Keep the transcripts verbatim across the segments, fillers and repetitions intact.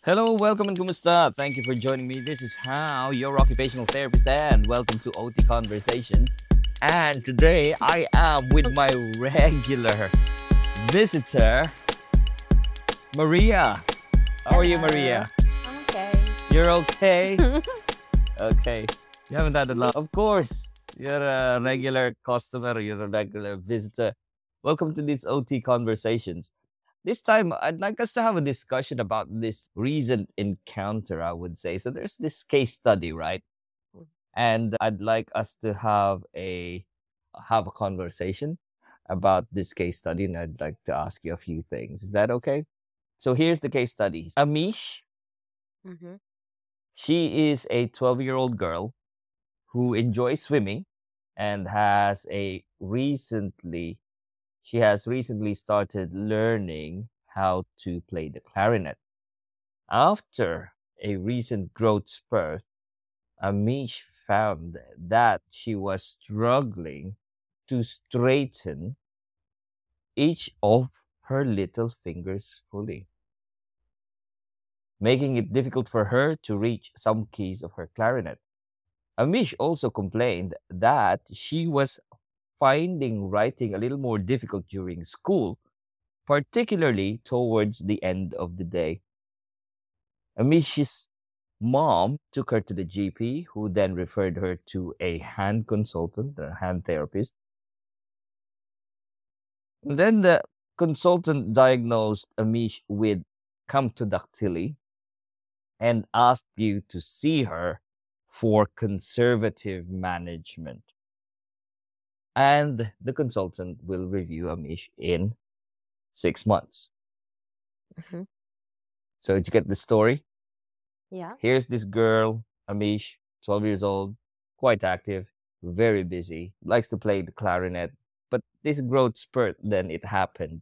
Hello, welcome and kumusta? Thank you for joining me. This is How, your occupational therapist, and welcome to O T Conversation. And today I am with my regular visitor, Maria. How are you, Hello. Maria? I'm okay. You're okay? Okay. You haven't had a lot. Of course, you're a regular customer, you're a regular visitor. Welcome to these O T Conversations. This time, I'd like us to have a discussion about this recent encounter, I would say. So there's this case study, right? And I'd like us to have a have a conversation about this case study, and I'd like to ask you a few things. Is that okay? So here's the case study. Amish, Mm-hmm. she is a twelve-year-old girl who enjoys swimming and has a recently she has recently started learning how to play the clarinet. After a recent growth spurt, Amish found that she was struggling to straighten each of her little fingers fully, making it difficult for her to reach some keys of her clarinet. Amish also complained that she was finding writing a little more difficult during school, particularly towards the end of the day. Amish's mom took her to the G P, who then referred her to a hand consultant, a hand therapist. And then the consultant diagnosed Amish with camptodactyly and asked you to see her for conservative management. And the consultant will review Amish in six months. Mm-hmm. So did you get the story? Yeah. Here's this girl, Amish, twelve years old, quite active, very busy, likes to play the clarinet. But this growth spurt, then it happened.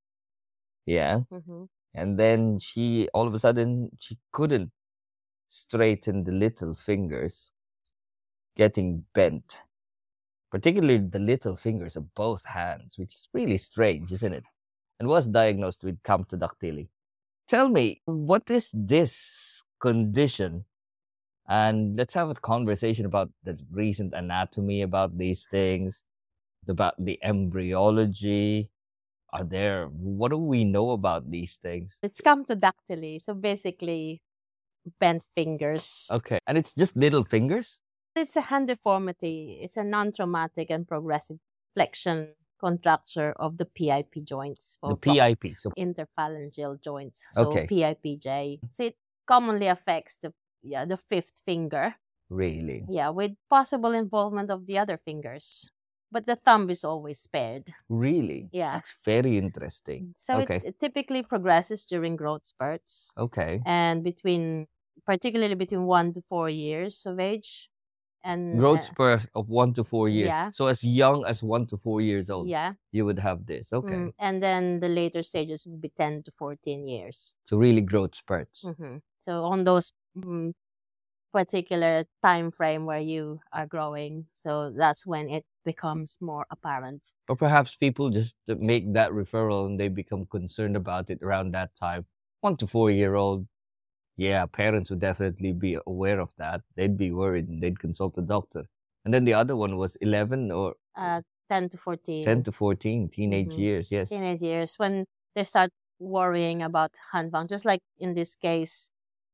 Yeah. Mm-hmm. And then she, all of a sudden, she couldn't straighten the little fingers, getting bent, particularly the little fingers of both hands, which is really strange, isn't it? And was diagnosed with camptodactyly. Tell me, what is this condition? And let's have a conversation about the recent anatomy about these things, about the embryology. Are there, what do we know about these things? It's camptodactyly, so basically bent fingers. Okay. And it's just little fingers? It's a hand deformity. It's a non-traumatic and progressive flexion contracture of the P I P joints. The or P I P. So, interphalangeal joints. So Okay. P I P J. So it commonly affects the yeah the fifth finger. really? Yeah, with possible involvement of the other fingers. But the thumb is always spared. Really? Yeah. That's very interesting. So Okay. it, it typically progresses during growth spurts Okay. and between, particularly between one to four years of age. And Growth uh, spurs of one to four years. Yeah. So as young as one to four years old, yeah, you would have this. Okay. mm, and then the later stages would be ten to fourteen years. So really growth spurts. hmm So on those mm, particular time frame where you are growing, so that's when it becomes more apparent. Or perhaps people just uh, make that referral and they become concerned about it around that time. One to four year old, yeah, parents would definitely be aware of that. They'd be worried and they'd consult a doctor. And then the other one was eleven or Uh, ten to fourteen. ten to fourteen, teenage Mhm. years, yes. Teenage years when they start worrying about hand function. Just like in this case,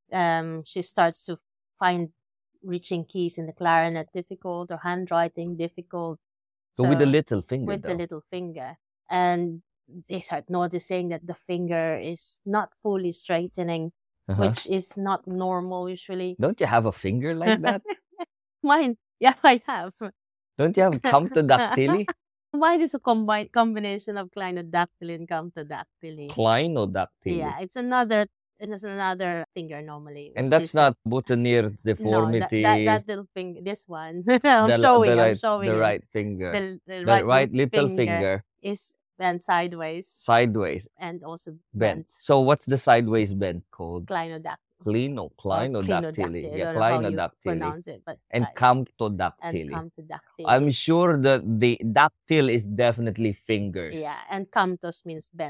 um, she starts to find reaching keys in the clarinet difficult or handwriting difficult. So, with the little finger, with though. the little finger, and they start noticing that the finger is not fully straightening, Uh-huh. which is not normal usually. Don't you have a finger like that? Mine, yeah, I have. Don't you have camptodactyly? Mine is a combined combination of clinodactyly and camptodactyly. Clinodactyly. Yeah, it's another it's another finger normally. And which that's is- not Boutonniere's no, that, deformity. that, that little finger, this one. I'm the, showing, the right, I'm showing the it. right finger. The, the The right, right, little little finger, is bent sideways sideways and also bent. bent. So what's the sideways bent called? Clinodactyly. Clino, or clinodactyly. I Yeah, don't know how you clinodactyly. pronounce it, but And right. camptodactyly. and camptodactyly. I'm sure that the dactyl is definitely fingers. Yeah, and camptos means bent.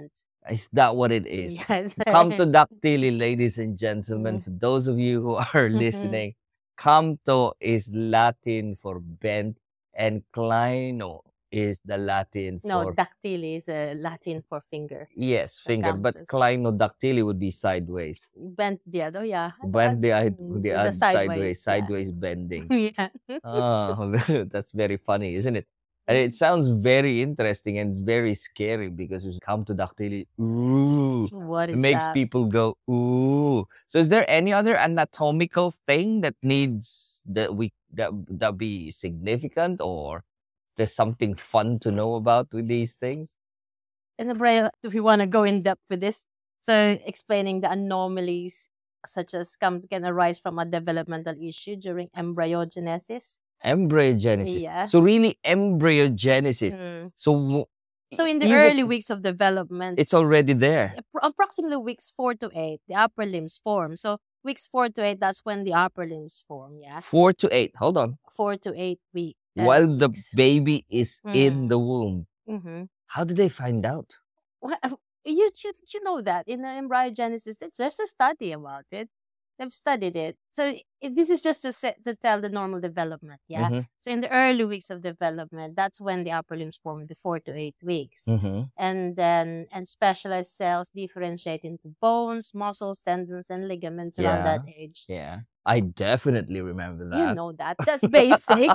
Is that what it is? Yes. Camptodactyly, ladies and gentlemen, Mm. for those of you who are listening, campto is Latin for bent, and clino is the Latin No, for dactyly is a Latin for finger. yes, The finger, but campus. clinodactyly would be sideways. Bent the other, yeah. Bend the eye, Mm, the the eye sideways, sideways, yeah. sideways bending. Yeah. Oh, that's very funny, isn't it? And it Mhm. sounds very interesting and very scary because it's camptodactyly. Ooh, What it is makes that? people go ooh. So, is there any other anatomical thing that needs that we that that be significant, or is there something fun to know about with these things? In the braille, do we want to go in depth with this? So, explaining the anomalies such as come can arise from a developmental issue during embryogenesis. Embryogenesis. Yeah. So really embryogenesis. Mm. So w- So, in the even early weeks of development, it's already there. appro- approximately weeks four to eight, the upper limbs form. So, weeks four to eight, that's when the upper limbs form. Yeah. Four to eight. Hold on. Four to eight week, uh, While the weeks. baby is in Mm. the womb. Mm-hmm. How did they find out? Well, uh, you, you you know that in the embryogenesis, there's there's a study about it. They've studied it. So it, this is just to set, to tell the normal development. Yeah. Mhm. So in the early weeks of development, that's when the upper limbs form, the four to eight weeks, Mhm. and then and specialized cells differentiate into bones, muscles, tendons, and ligaments around Yeah. that age. Yeah. I definitely remember You that. know that. That's basic.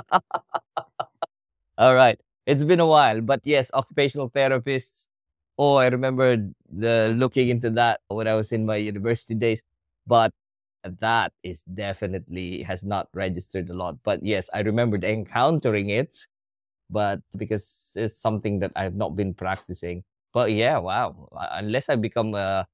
All right. It's been a while, but yes, occupational therapists. Oh, I remember the looking into that when I was in my university days, but that is definitely has not registered a lot. But yes, I remembered encountering it, but because it's something that I've not been practicing. But yeah, wow. Uh, Unless I become a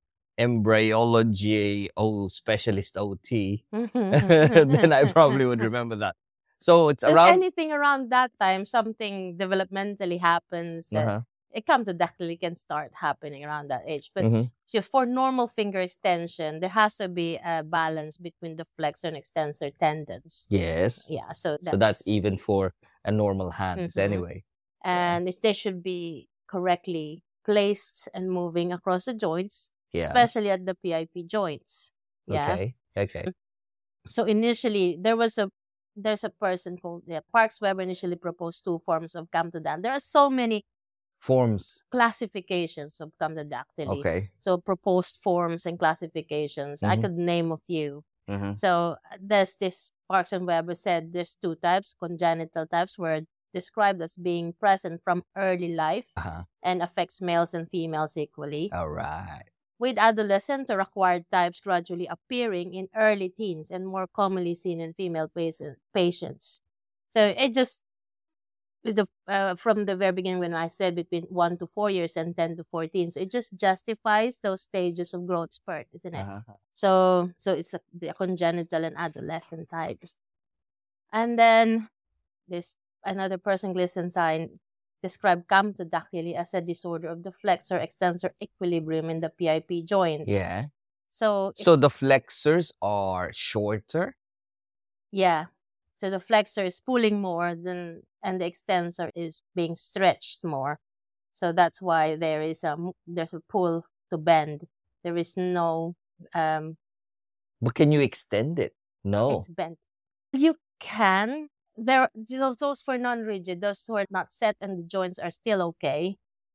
embryology oh, specialist O T, then I probably would remember that. So it's So if around. anything around that time, something developmentally happens that Uh-huh. it comes to dactyly can start happening around that age. But Mhm. so for normal finger extension, there has to be a balance between the flexor and extensor tendons. Yes. Yeah, so that's, So that's even for a normal hands Mhm. anyway. and it, they should be correctly placed and moving across the joints, Yeah. especially at the P I P joints. Yeah. Okay. Okay. So initially, there was a there's a person called yeah, Parks Weber initially proposed two forms of camptodactyly. There are so many Forms. classifications of camptodactyly. Okay. So proposed forms and classifications. I Mhm. could name a few. Mhm. So there's this Parks and Weber said there's two types. Congenital types were described as being present from early life Uh-huh. and affects males and females equally. All right. With adolescent or acquired types gradually appearing in early teens and more commonly seen in female patient, patients. So it just the uh, from the very beginning when I said between one to four years and ten to fourteen, so it just justifies those stages of growth spurt, isn't it? Uh-huh. So so it's a, the congenital and adolescent types, and then this another person Glissenstein described camptodactyly as a disorder of the flexor extensor equilibrium in the P I P joints. Yeah. So if- So the flexors are shorter. yeah. So the flexor is pulling more than and the extensor is being stretched more. So that's why there is a m- there's a pull to bend. There is no um But can you extend it? No. it's bent. You can. There those those for non-rigid, those who are not set and the joints are still okay.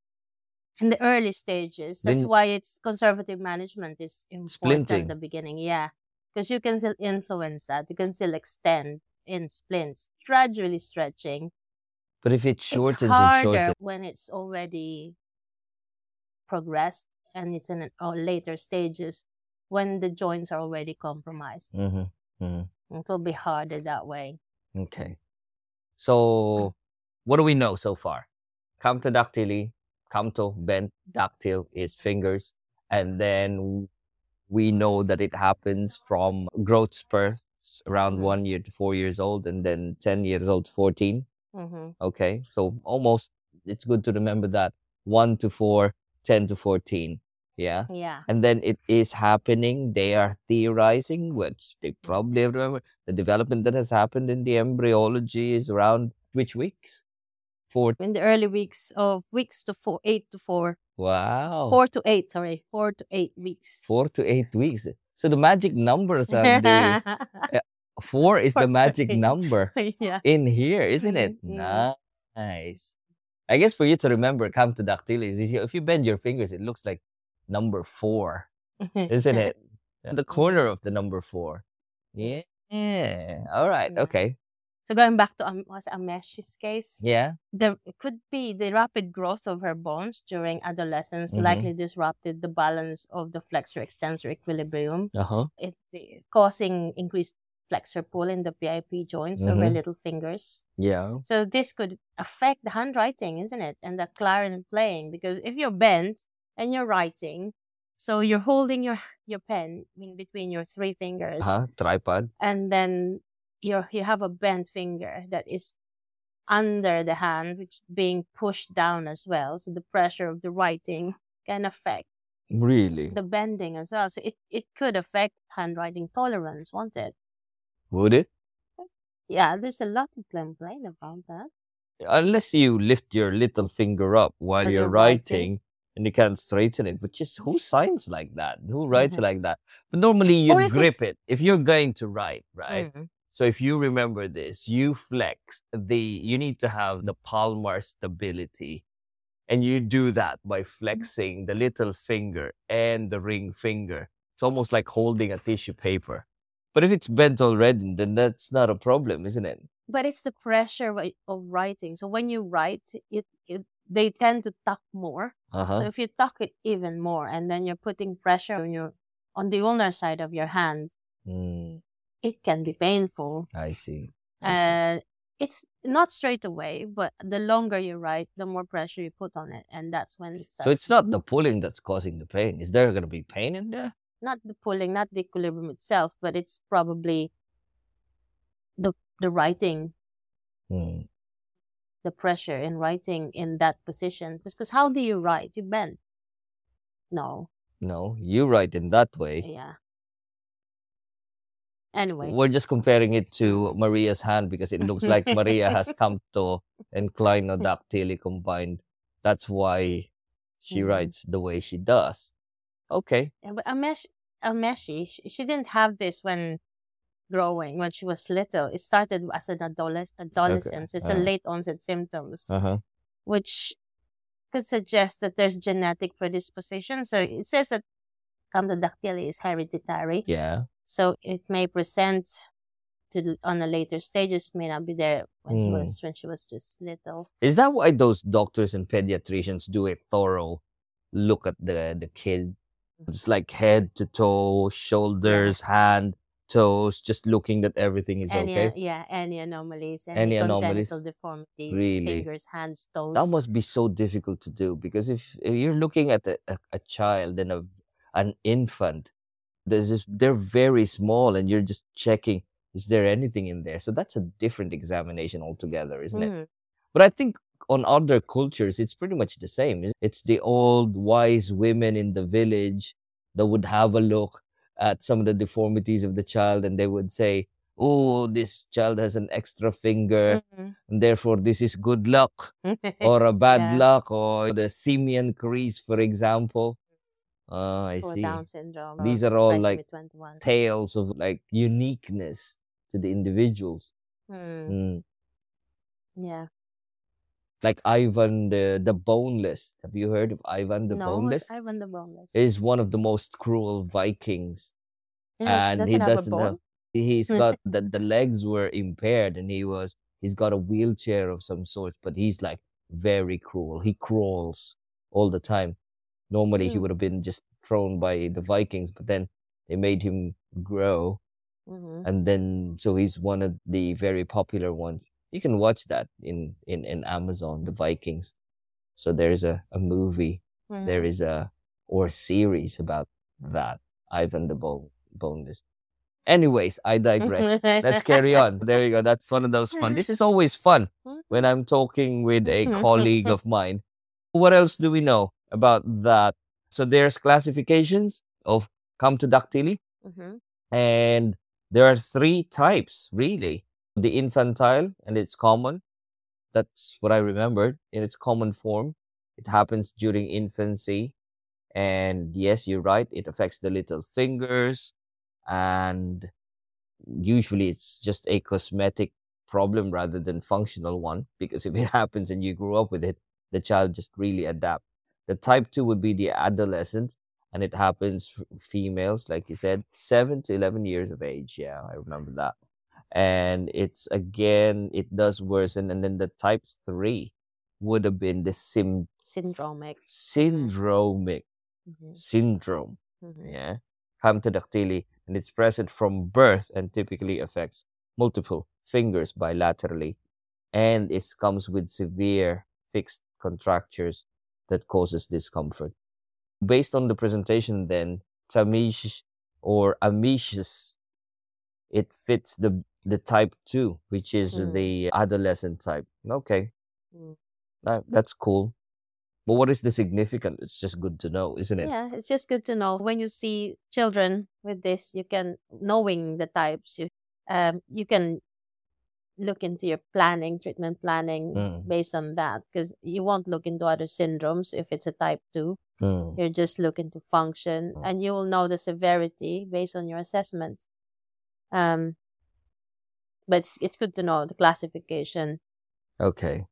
In the early stages, that's Then- why it's conservative management is important Splinting. at the beginning. Yeah, because you can still influence that. You can still extend in splints, gradually stretching. But if it It's shortens and harder shortens. when it's already progressed and it's in an, uh, later stages when the joints are already compromised. Mhm. Mhm. It will be harder that way. Okay. So what do we know so far? Camptodactyly, campto, bent, dactyl is fingers. And then we know that it happens from growth spurts around Mhm. one year to four years old and then ten years old to fourteen. Mm-hmm. Okay. So almost, it's good to remember that one to four, ten to fourteen. Yeah. Yeah. And then it is happening. They are theorizing, which they probably remember. The development that has happened in the embryology is around which weeks? Four. in the early weeks of weeks to four, eight to four, Wow. four to eight. Sorry, four to eight weeks. Four to eight weeks. So the magic numbers are the uh, four is Four the to magic eight. number Yeah. in here, isn't it? Mhm, mhm. Nice. I guess for you to remember camptodactyly is if you bend your fingers, it looks like number four, isn't it? The corner of the number four. Yeah. Yeah. All right. Yeah. Okay. So going back to um, was it Ameshi's case, Yeah. there it could be the rapid growth of her bones during adolescence Mhm. likely disrupted the balance of the flexor extensor equilibrium, Uh huh. it, the- causing increased flexor pull in the P I P joints of her Mhm. little fingers. Yeah. So this could affect the handwriting, isn't it? And the clarinet playing, because if you're bent and you're writing, so you're holding your your pen in between your three fingers, Uh huh. Tripod. and then you're you have a bent finger that is under the hand, which is being pushed down as well. So the pressure of the writing can affect Really? the bending as well. So it, it could affect handwriting tolerance, won't it? Would it? Yeah, there's a lot to complain about that. Unless you lift your little finger up while As you're you're writing, writing. and you can't straighten it. But just who signs like that? Who writes like that? But normally you Or if grip it. If you're going to write, right? Mm. So if you remember this, you flex the, you need to have the palmar stability. And you do that by flexing the little finger and the ring finger. It's almost like holding a tissue paper. But if it's bent already, then that's not a problem, isn't it? But it's the pressure wi- of writing. So when you write, it, it they tend to tuck more. Uh-huh. So if you tuck it even more, and then you're putting pressure on your on the ulnar side of your hand, Mm, it can be painful. I see. I see. And it's not straight away, but the longer you write, the more pressure you put on it, and that's when it starts. So it's not the pulling that's causing the pain. Is there going to be pain in there? Not the pulling, not the equilibrium itself, but it's probably the the writing, Hmm. the pressure in writing in that position. Because how do you write? You bend. No. No, you write in that way. Yeah. Anyway. We're just comparing it to Maria's hand because it looks like Maria has campto and clinodactyly combined. That's why she Mhm. writes the way she does. Okay. Yeah, but Amesh, Ameshi, she, she didn't have this when growing, when she was little. It started as an adoles- adolescence. It's a Uh. late onset symptoms, Uh-huh. which could suggest that there's genetic predisposition. So it says that camptodactyly is hereditary. Yeah. So it may present to the- on the later stages, may not be there when he Hmm. was when she was just little. Is that why those doctors and pediatricians do a thorough look at the, the kid? It's like head to toe, shoulders, hand, toes, just looking that everything is Any okay. yeah, any anomalies, any, Any congenital anomalies? deformities, Really? fingers, hands, toes. That must be so difficult to do because if, if you're looking at a, a, a child and a, an infant, there's just, they're very small and you're just checking, is there anything in there? So that's a different examination altogether, isn't it? Mhm. But I think on other cultures, it's pretty much the same. It's the old wise women in the village that would have a look at some of the deformities of the child and they would say, oh, this child has an extra finger Mhm. and therefore this is good luck or a bad Yeah. luck, or the simian crease, for example. Ah, I For see. Down syndrome. These or are all trisomy like twenty-one. tales of like uniqueness to the individuals. Hmm. Mm. Yeah. Like Ivan the the Boneless. Have you heard of Ivan the no, Boneless? it's Ivan the Boneless. Is one of the most cruel Vikings, It has- and does he it have a doesn't bone? have. He's got the the legs were impaired, and he was he's got a wheelchair of some sort. But he's like very cruel. He crawls all the time. Normally, he Mm. would have been just thrown by the Vikings, but then they made him grow, Mhm. and then so he's one of the very popular ones. You can watch that in in, in Amazon, the Vikings. So there's a, a movie, there Mhm. is a or series about that, Ivan the Bone Boneless. Anyways, I digress. Let's carry on. There you go. That's one of those fun. This is always fun when I'm talking with a colleague of mine. What else do we know about that? So there's classifications of camptodactyly, Mhm. and there are three types really: the infantile, and it's common; That's what I remembered. In its common form, it happens during infancy. And yes, you're right, it affects the little fingers. And usually it's just a cosmetic problem rather than functional one, because if it happens and you grew up with it, the child just really adapt. The type two would be the adolescent, and it happens f- females, like you said, seven to eleven years of age. Yeah, I remember that. And it's again, it does worsen. And then the type three would have been the sim Syndromic. syndromic Mm-hmm. syndrome. Mm-hmm. Yeah, camptodactyly, and it's present from birth and typically affects multiple fingers bilaterally, and it comes with severe fixed contractures that causes discomfort. Based on the presentation, then Tamish or Amishes, it fits the the type two, which is Mm. the adolescent type. Okay, Mm. that, that's cool. But what is the significance? It's just good to know, isn't it? Yeah, it's just good to know when you see children with this, you can, knowing the types, you um you can look into your planning, treatment planning Mm. based on that, because you won't look into other syndromes if it's a type two. Mm. You're just looking to function, Mm. and you will know the severity based on your assessment. Um, but it's, it's good to know the classification. Okay.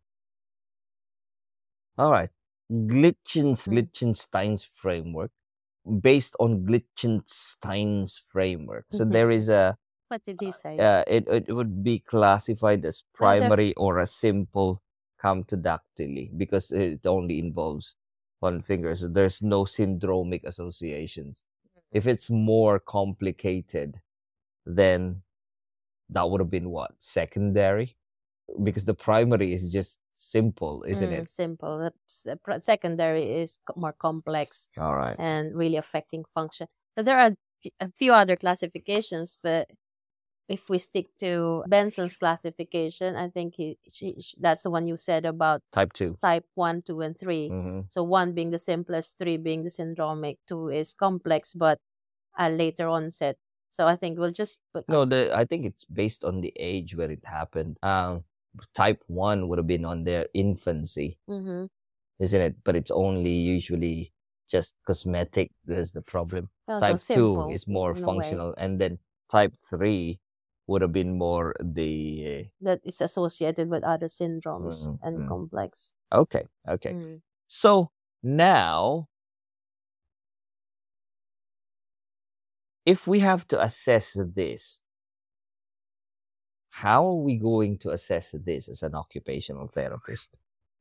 All right. Glitchens, Mm. Liechtenstein's framework, based on Liechtenstein's framework. So Mhm. there is a, What did he say? uh, it, it would be classified as Well, there- primary or a simple camptodactyly because it only involves one finger. So there's no syndromic associations. If it's more complicated, then that would have been what? Secondary? Because the primary is just simple, isn't Mm, it? simple. The s- the pr- secondary is co- more complex All right. and really affecting function. So there are f- a few other classifications, but if we stick to Benson's classification, I think he, she, sh that's the one you said about Type two. type one, two, and three. Mm-hmm. So one being the simplest, three being the syndromic, two is complex, but a later onset. So I think we'll just put No, the I think it's based on the age where it happened. Um, type one would have been on their infancy, Mm-hmm. isn't it? But it's only usually just cosmetic. That's the problem. Also Type simple two is more in a way. functional, and then type three would have been more the That is associated with other syndromes Mm, and mm. complex. okay, okay. Mm. So now, if we have to assess this, how are we going to assess this as an occupational therapist?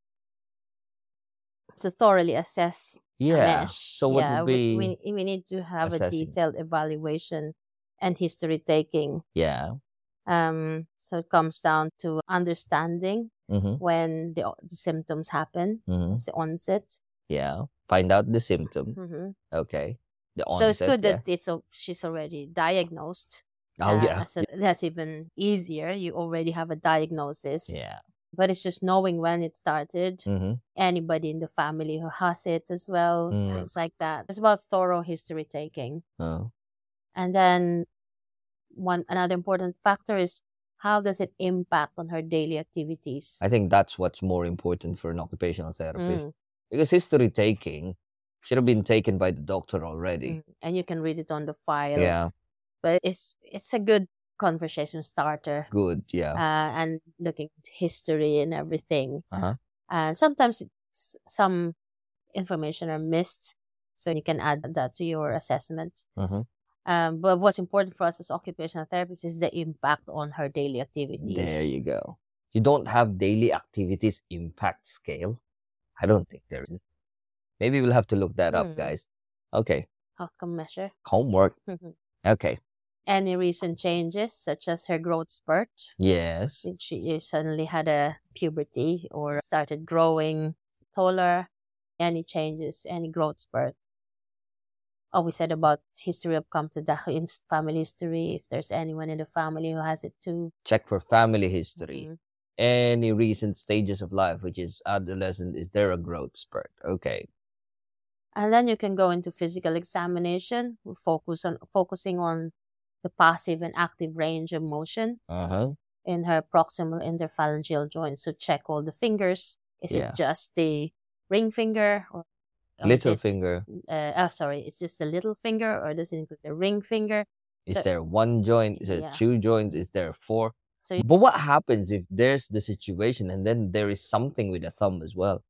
To thoroughly assess a Yeah. mesh. So what yeah, would be? we, we, we need to have a assessing? detailed evaluation and history taking. Yeah. Um, so it comes down to understanding Mm-hmm. when the, the symptoms happen, Mm-hmm. the onset. Yeah. Find out the symptom. Mm-hmm. Okay. The So it's onset. good yeah. that it's a, she's already diagnosed. Oh Uh, yeah. So that's even easier. You already have a diagnosis. Yeah. But it's just knowing when it started. Mm-hmm. Anybody in the family who has it as well, Mm. things like that. It's about thorough history taking. Oh. And then one another important factor is how does it impact on her daily activities? I think that's what's more important for an occupational therapist, Mm, because history taking should have been taken by the doctor already. mm. And you can read it on the file. Yeah. But it's it's a good conversation starter. Good. Yeah. Uh, and looking at history and everything. Uh-huh. And sometimes it's, some information are missed, so you can add that to your assessment. Uh-huh. Um, but what's important for us as occupational therapists is the impact on her daily activities. There you go. You don't have daily activities impact scale? I don't think there is. Maybe we'll have to look that up, Hmm. guys. Okay. Outcome measure. Homework. Okay. Any recent changes, such as her growth spurt? Yes. Did she suddenly had a puberty or started growing taller? Any changes, any growth spurt? Oh, we said about history of come to the family history. If there's anyone in the family who has it too. Check for family history. Mhm. Any recent stages of life, which is adolescent, is there a growth spurt? Okay. And then you can go into physical examination, focus on focusing on the passive and active range of motion. Uh-huh. in her proximal interphalangeal joint. So check all the fingers. Is Yeah. it just the ring finger or, or Little is it, finger. Uh, oh, sorry, it's just the little finger, or does it include the ring finger? Is So- there one joint? Is there Yeah. two joints? Is there four? So you- But what happens if there's the situation and then there is something with the thumb as well?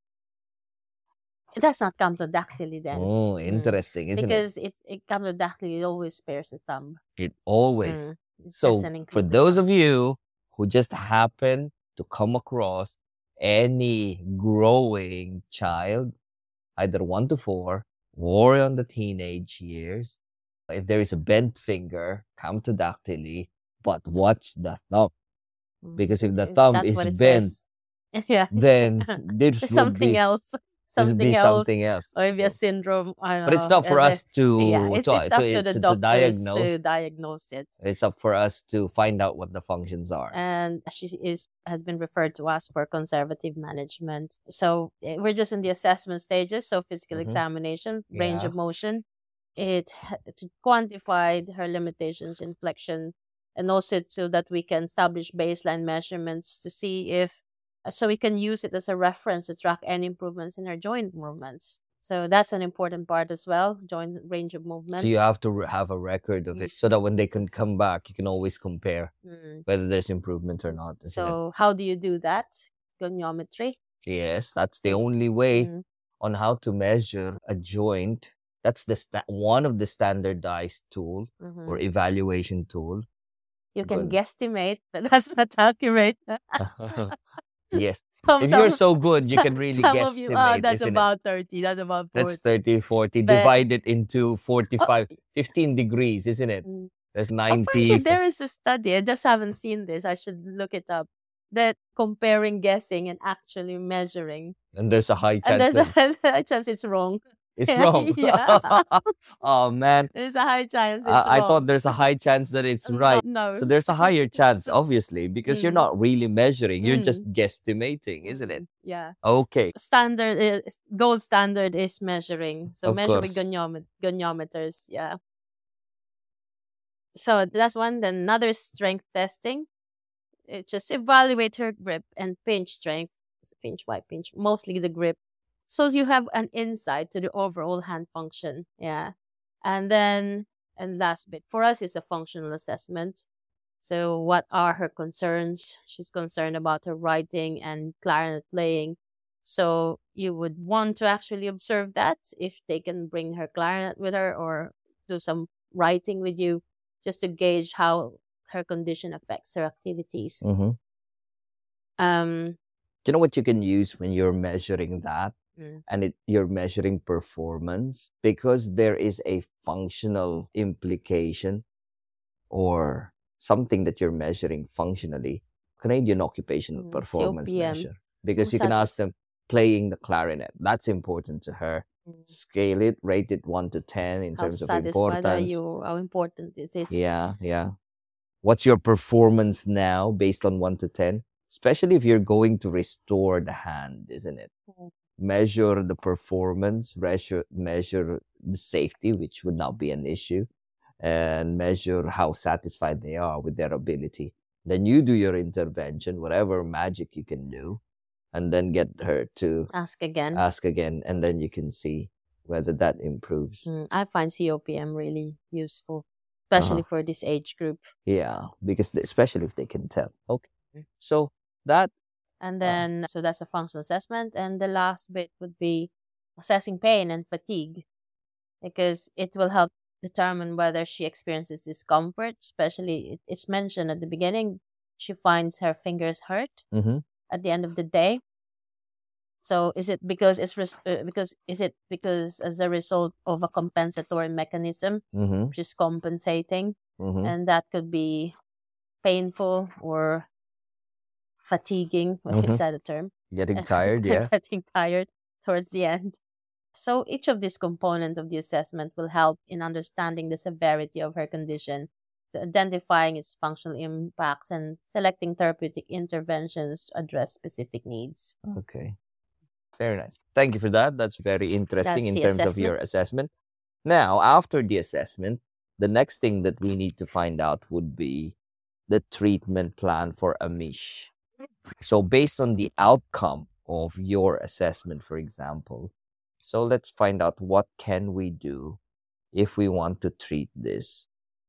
It does not camptodactyly then. Oh, interesting, isn't because it's it camptodactyly, it always spares the thumb. it? It always. Mm, it So doesn't for include the those thumb. of you who just happen to come across any growing child, either one to four or on the teenage years, if there is a bent finger, camptodactyly, but watch the thumb. Mm, Because if the it- thumb that's is what it bent, says. Yeah. then this There's would something be, else. this would Something be else. something else. Or maybe a syndrome. I don't But it's know, not for uh, us to, Yeah, it's, to, it's up to the to, to doctors diagnose. to diagnose it. It's up for us to find out what the functions are. And she is has been referred to us for conservative management. So eh, we're just in the assessment stages. So physical Mhm. examination, range Yeah. of motion, it ha- to quantify her limitations in flexion, and also so that we can establish baseline measurements to see if uh, so we can use it as a reference to track any improvements in her joint movements. So that's an important part as well, joint range of movement. So you have to re- have a record of it so that when they can come back, you can always compare Mm. whether there's improvement or not. Isn't So how do you do that? Goniometry. it? Yes, that's the only way Mm. on how to measure a joint. That's the sta- one of the standardized tool Mhm. or evaluation tool. You can Gon- guesstimate, but that's not accurate. Yes. Some- If you're some- so good, you some- can really some of you, guesstimate, oh, that's isn't it? about thirty. That's about That's forty. thirty, forty. But- Divide it into forty-five, fifteen degrees, isn't it? Mm. There's Apparently, ninety. there is a study. I just haven't seen this. I should look it up. That comparing guessing and actually measuring, And there's a high and chance there's that a high chance it's wrong. it's wrong. Yeah. Oh, man. There's a high chance it's I, I wrong. thought there's a high chance that it's No, right. No. So there's a higher chance, obviously, because you're Mm. not really measuring. You're Mm. just guesstimating, isn't it? Yeah. Okay. Standard is gold standard is measuring. So Of measure with course. goniomet- goniometers. Yeah. So that's one. Then another is strength testing. It just evaluate her grip and pinch strength. Pinch, why pinch? Mostly the grip. So you have an insight to the overall hand function. Yeah. And then, and last bit for us is a functional assessment. So what are her concerns? She's concerned about her writing and clarinet playing. So you would want to actually observe that if they can bring her clarinet with her or do some writing with you, just to gauge how her condition affects her activities. Mm-hmm. Um, Do you know what you can use when you're measuring that? Mm. And it, you're measuring performance? Because there is a functional implication or something that you're measuring functionally. Canadian Occupational Mm, Performance C O P M. Measure. Because Who's you can that? ask them playing the clarinet. That's important to her. Mm. Scale it, rate it one to ten in How terms of satisfied are importance. you? How important is this? Yeah, yeah. What's your performance now based on one to ten? Especially if you're going to restore the hand, isn't it? Mm. Measure the performance, measure, measure the safety, which would not be an issue, and measure how satisfied they are with their ability. Then you do your intervention, whatever magic you can do, and then get her to Ask again. ask again, and then you can see whether that improves. Mm, I find C O P M really useful, especially Uh-huh. for this age group. Yeah, because th- especially if they can tell. Okay, Mm. so that And Uh. then, so that's a functional assessment. And the last bit would be assessing pain and fatigue, because it will help determine whether she experiences discomfort. Especially, it- it's mentioned at the beginning, she finds her fingers hurt mhm, at the end of the day. So is it because it's res- uh, because is it because as a result of a compensatory mechanism, mhm, she's compensating, mhm. and that could be painful or fatiguing. Mhm. Is that a term? Getting tired, yeah. Getting tired towards the end. So each of these components of the assessment will help in understanding the severity of her condition, so identifying its functional impacts and selecting therapeutic interventions to address specific needs. Okay. Very nice. Thank you for that. That's very interesting That's in the terms of your assessment. Now, after the assessment, the next thing that we need to find out would be the treatment plan for Amish. So based on the outcome of your assessment, for example, so let's find out what can we do if we want to treat this.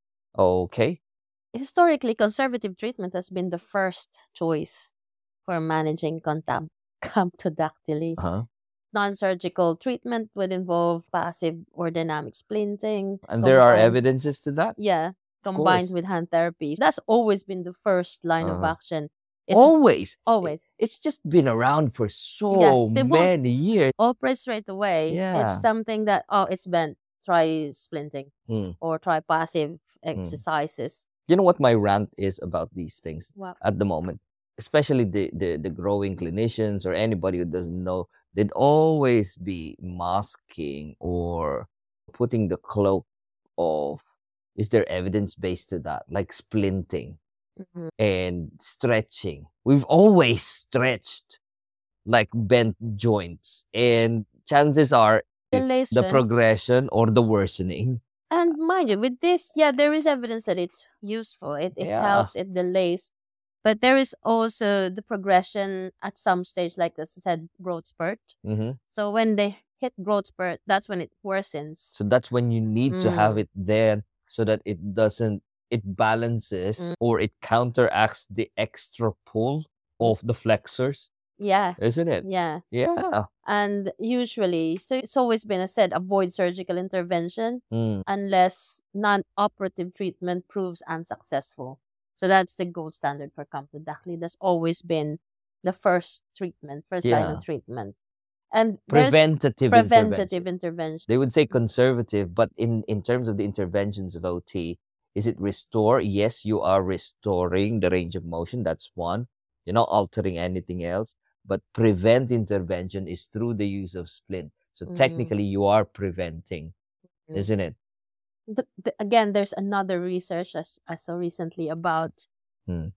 Okay. Historically, conservative treatment has been the first choice for managing contam- camptodactyly. Uh-huh. Non-surgical treatment would involve passive or dynamic splinting. And there are combined- evidences to that? Yeah, Of combined course. with hand therapy. That's always been the first line of Uh-huh. action. It's Always. always. It's just been around for so Yeah, they won't- many years. operate straight away. Yeah. It's something that, oh, it's bent. Try splinting Mm. or try passive exercises. You know what my rant is about these things Wow. at the moment? Especially the, the, the growing clinicians or anybody who doesn't know, they'd always be masking or putting the cloak of, is there evidence based to that? Like splinting Mhm. and stretching. We've always stretched like bent joints, and chances are the Dilation. progression or the worsening. And mind you, with this, yeah, there is evidence that it's useful. It it Yeah. helps, it delays. But there is also the progression at some stage, like as I said, growth spurt. Mm-hmm. So when they hit growth spurt, that's when it worsens. So that's when you need to have Mm. it there so that it doesn't, it balances Mm. or it counteracts the extra pull of the flexors, Yeah. isn't it? Yeah. Yeah. And usually, so it's always been, as said, avoid surgical intervention Mm. unless non-operative treatment proves unsuccessful. So that's the gold standard for camptodactyly. That's always been the first treatment, first line Yeah. of treatment. And there's Preventative, preventative intervention. intervention. They would say conservative, but in, in terms of the interventions of O T, is it restore? Yes, you are restoring the range of motion. That's one. You're not altering anything else. But prevent intervention is through the use of splint. So Mhm. technically, you are preventing, Mhm. isn't it? But th- again, there's another research as I saw recently about Hmm.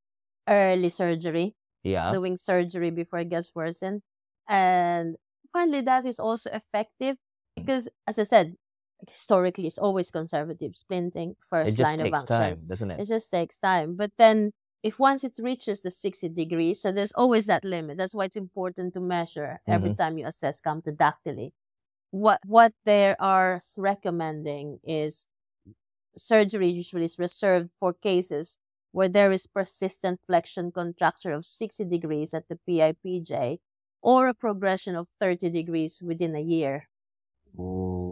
early surgery, Yeah. doing surgery before it gets worsened. And finally, that is also effective because, as I said, historically, it's always conservative splinting, It first just line of takes action. time, doesn't it? It just takes time. But then, if once it reaches the sixty degrees, so there's always that limit. That's why it's important to measure every Mhm. time you assess camptodactyly. What what they are recommending is surgery usually is reserved for cases where there is persistent flexion contracture of sixty degrees at the P I P J or a progression of thirty degrees within a year. Ooh,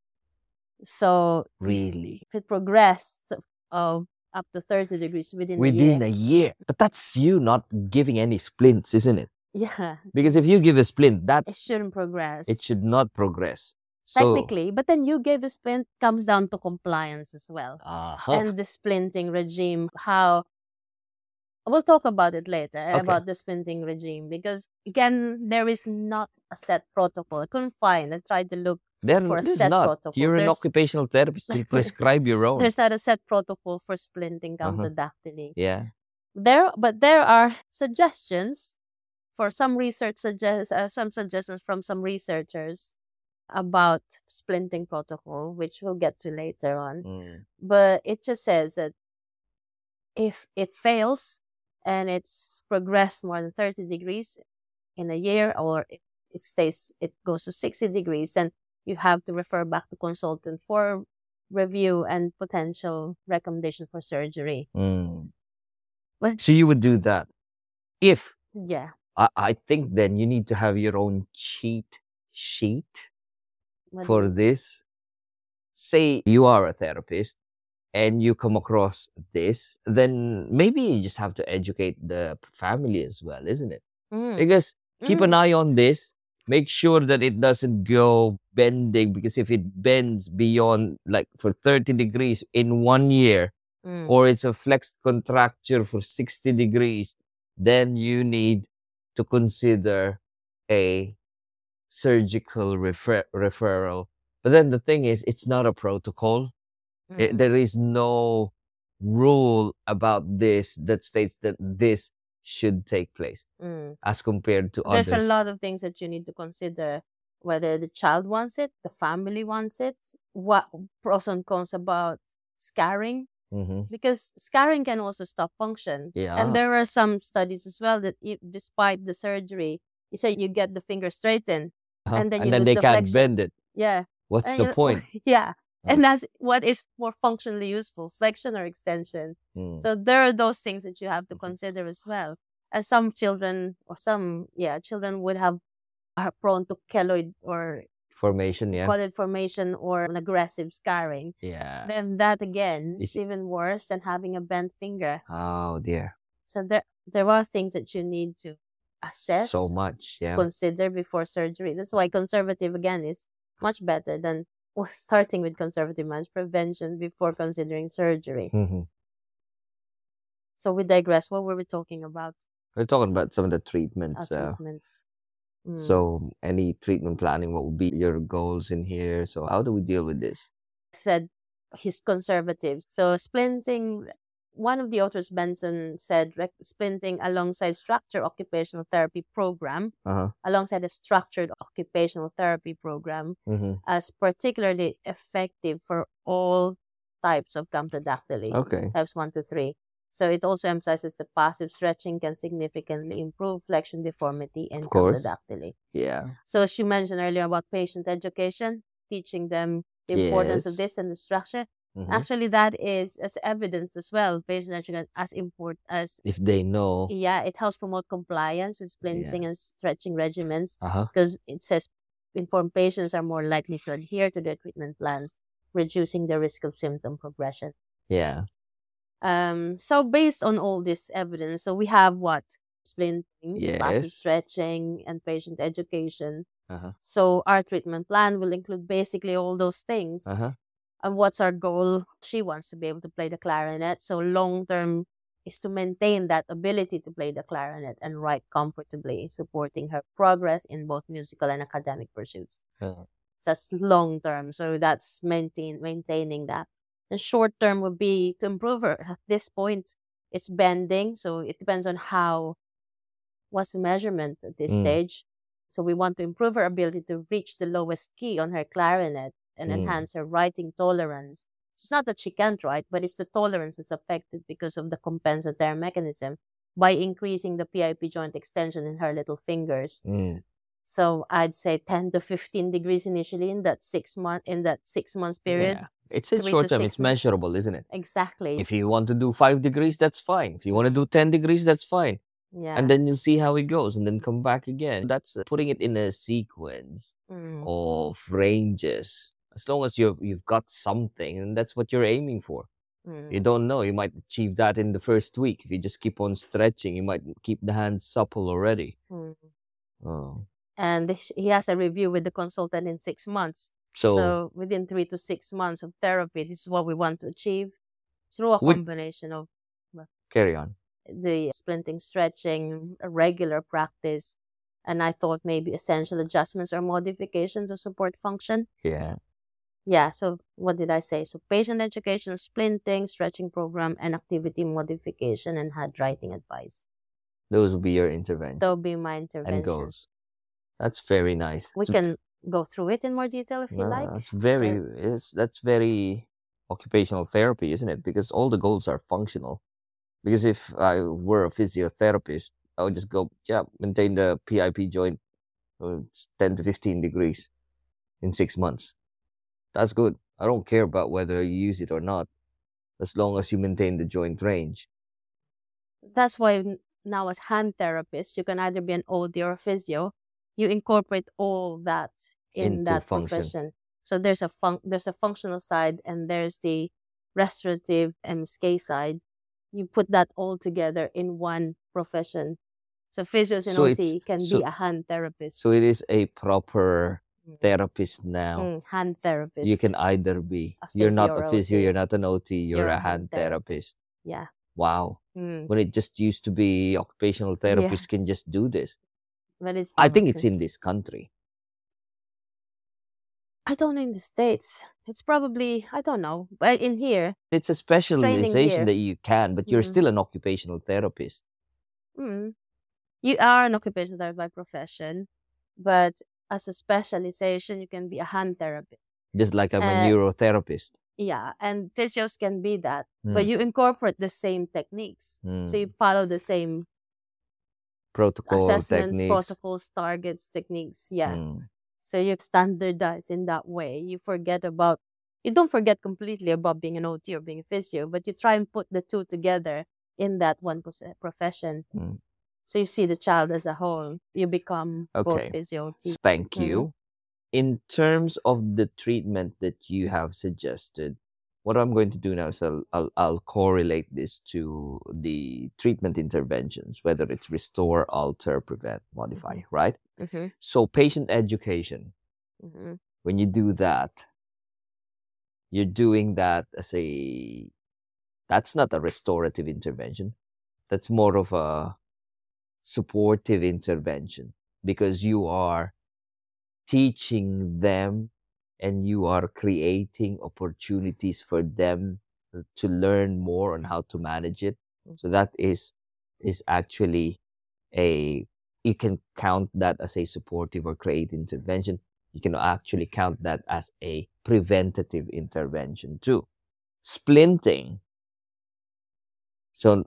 So really? if it progressed of up to thirty degrees within, Within a year. a year. But that's you not giving any splints, isn't it? Yeah, Because if you give a splint, that it shouldn't progress. it should not progress. So, Technically, but then you gave a splint comes down to compliance as well. uh-huh. And the splinting regime, how we'll talk about it later Okay. about the splinting regime because again there is not a set protocol. I couldn't find. I tried to look there, for a there's set not. protocol. You're an There's- occupational therapist. You prescribe your own. There's not a set protocol for splinting Uh-huh. camptodactyly. Yeah. There, but there are suggestions for some research suggest uh, some suggestions from some researchers about splinting protocol, which we'll get to later on. Mm. But it just says that if it fails and it's progressed more than thirty degrees in a year, or it, it stays, it goes to sixty degrees, then you have to refer back to consultant for review and potential recommendation for surgery. Mm. But So you would do that. If, yeah, I, I think then you need to have your own cheat sheet what do for you- this. Say you are a therapist and you come across this, then maybe you just have to educate the family as well, isn't it? Mm, Because keep an mm, eye on this. Make sure that it doesn't go bending, because if it bends beyond like for thirty degrees in one year, mm. or it's a flexed contracture for sixty degrees, then you need to consider a surgical refer- referral. But then the thing is, it's not a protocol. It- Mm. there is no rule about this that states that this should take place Mm. as compared to There's others. a lot of things that you need to consider, whether the child wants it, the family wants it, what pros and cons about scarring Mm-hmm. because scarring can also stop function. Yeah. And there were some studies as well that if, despite the surgery, you say you get the finger straightened, Uh-huh. and then And you then lose they the can't flexion. bend it. Yeah. What's And the you- point? Yeah. Uh. And that's what is more functionally useful, flexion or extension. Mm. So there are those things that you have to Mhm. consider as well. And some children or some, yeah, children would have, are prone to keloid or Formation, yeah. keloid formation or an aggressive scarring. Yeah. Then that again Is is even worse than having a bent finger. Oh dear. So there, there are things that you need to assess, So much, yeah. consider before surgery. That's why conservative again is much better than well, starting with conservative managed prevention before considering surgery. Mm-hmm. So we digress. What were we talking about? We're talking about some of the Our treatments. Uh, treatments. Mm. so any treatment planning, what would be your goals in here? So how do we deal with this? Said he's conservative. So splinting, one of the authors, Benson, said rec- splinting alongside structured occupational therapy program, Uh-huh. alongside a structured occupational therapy program, Mm-hmm. as particularly effective for all types of camptodactyly, Okay. types one to three. So it also emphasizes the passive stretching can significantly improve flexion deformity in Of course. camptodactyly. Yeah. So as you mentioned earlier about patient education, teaching them the importance of Yes. this and the structure. Mhm. Actually, that is as evidenced as well. Patient education as important as If they know. yeah, it helps promote compliance with splinting and stretching regimens Uh-huh. because it says informed patients are more likely to adhere to their treatment plans, reducing the risk of symptom progression. Yeah. Um, so based on all this evidence, so we have what? Splinting, passive Yes. stretching, and patient education. Uh-huh. So our treatment plan will include basically all those things. Uh-huh. And what's our goal? She wants to be able to play the clarinet. So long term is to maintain that ability to play the clarinet and write comfortably, supporting her progress in both musical and academic pursuits. Uh, So that's long term. So that's maintain maintaining that. And short term would be to improve her. At this point, it's bending. So it depends on how, what's the measurement at this Mm. stage. So we want to improve her ability to reach the lowest key on her clarinet and Mm. enhance her writing tolerance. It's not that she can't write, but it's the tolerance is affected because of the compensatory mechanism by increasing the P I P joint extension in her little fingers. mm. So I'd say ten to fifteen degrees initially in that six month in that six months period. Yeah. It's a three short to term. six It's months. measurable, isn't it? Exactly. If you want to do five degrees, that's fine. If you want to do ten degrees, that's fine. Yeah. And then you'll see how it goes and then come back again. That's uh, putting it in a sequence Mm. of ranges. As long as you've, you've got something, and that's what you're aiming for. Mm. You don't know. You might achieve that in the first week. If you just keep on stretching, you might keep the hands supple already. Mm. Oh. And this, he has a review with the consultant in six months. So, So within three to six months of therapy, this is what we want to achieve through a With- combination of carry on. the splinting, stretching, a regular practice, and I thought maybe essential adjustments or modifications to support function. Yeah. Yeah, so what did I say? So patient education, splinting, stretching program, and activity modification and handwriting advice. Those will be your interventions That would be my and interventions. goals. That's very nice. We It's- can go through it in more detail if you No, like. That's very is that's very occupational therapy, isn't it? Because all the goals are functional. Because if I were a physiotherapist, I would just go, yeah, maintain the P I P joint uh, it's ten to fifteen degrees in six months. That's good. I don't care about whether you use it or not, as long as you maintain the joint range. That's why n- now as hand therapist, you can either be an O D or a physio. You incorporate all that in Into that function. profession. So there's a fun- there's a functional side and there's the restorative M S K side. You put that all together in one profession. So physios and So O it's- T can so- be a hand therapist. So it is a proper Mm. therapist now. Mm, hand therapist. You can either be. A You're not physio a or physio, O T. you're not an O T, you're, You're a hand therapist. Yeah. Wow. Mm. When it just used to be occupational therapists can just do this. But it's I think not. it's in this country. I don't know in the States. It's probably, I don't know. But in here, It's a specialization here. that you can, but you're Mhm. still an occupational therapist. mm, you are an occupational therapist by profession, but as a specialization, you can be a hand therapist. Just like I'm Uh, a neurotherapist. Yeah, and physios can be that, but Mm. you incorporate the same techniques. So Mm. you follow the same Protocol assessment techniques. protocols, targets, techniques. Yeah. Mm. So you standardize in that way. You forget about, you don't forget completely about being an O T or being a physio, but you try and put the two together in that one pos- profession. Mm. So you see the child as a whole. You become both Okay. physio, O T. So thank Mhm. you. In terms of the treatment that you have suggested, what I'm going to do now is I'll, I'll, I'll correlate this to the treatment interventions, whether it's restore, alter, prevent, modify, right? Mhm. So patient education, Mhm. when you do that, you're doing that as a, that's not a restorative intervention. That's more of a supportive intervention because you are teaching them and you are creating opportunities for them to learn more on how to manage it. So that is is actually a, you can count that as a supportive or creative intervention. You can actually count that as a preventative intervention too. Splinting. So